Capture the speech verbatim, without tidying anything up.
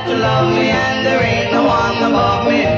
to love me, and there ain't no one above me.